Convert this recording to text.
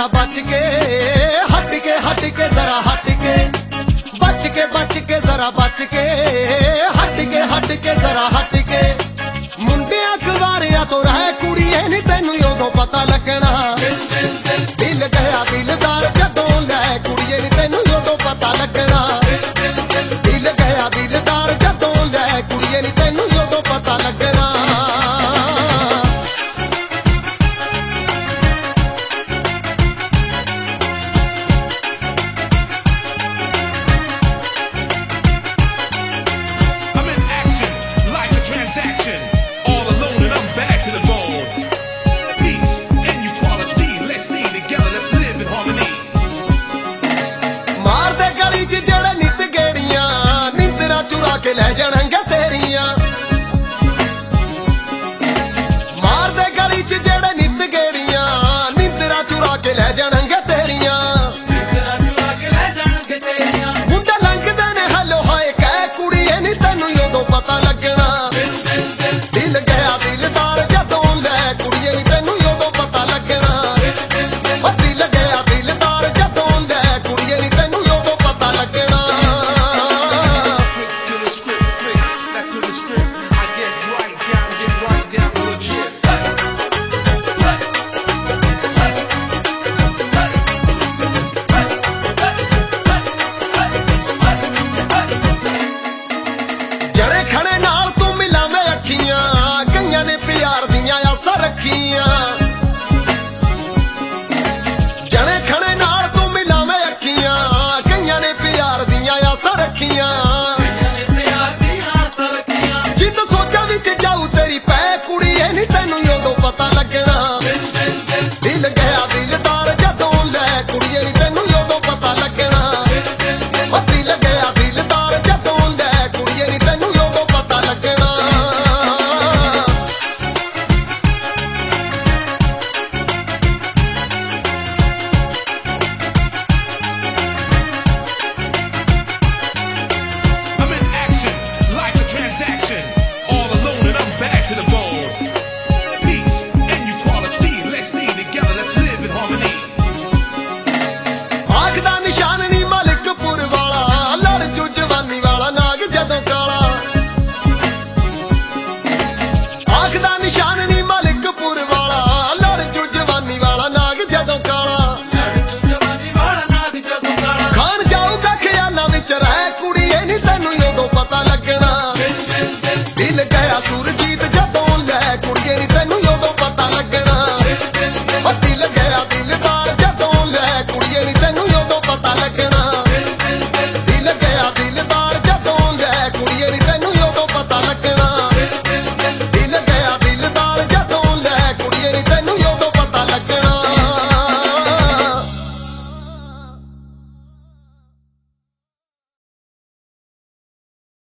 जरा बच के हट के जरा हट के बच के जरा बच के हट के जरा हट के मुंडिया कुवारिया तो रह कुड़िए नी तैनू उदों पता लगना दिल गया दिलदार जदों लै कुड़िए नी तैनू उदों पता लगना दिल गया दिलदार जदों लै कुड़िए नी तैनू उदों पता लगना All alone and I'm back to the bone. Peace and equality, let's stay together, let's live in harmony. मार दे गली च जड़े नित गेड़ियां नींदरा चुरा के ले जाणगे तेरियां मार दे गली च जड़े नित गेड़ियां नींदरा चुरा के ले जाणगे तेरियां मुंडे लंघदे ने हेलो हाय कह कुड़िए नी तैनू उदों पता लगना दिल गया दिलदार जदों लै कुड़िए नी तैनू उदों पता लगना दिल गया दिलदार जदों लै कुड़िए नी तैनू उदों पता लगना Flick to the script, flick back to the script. I get right down legit. जड़े खड़े ना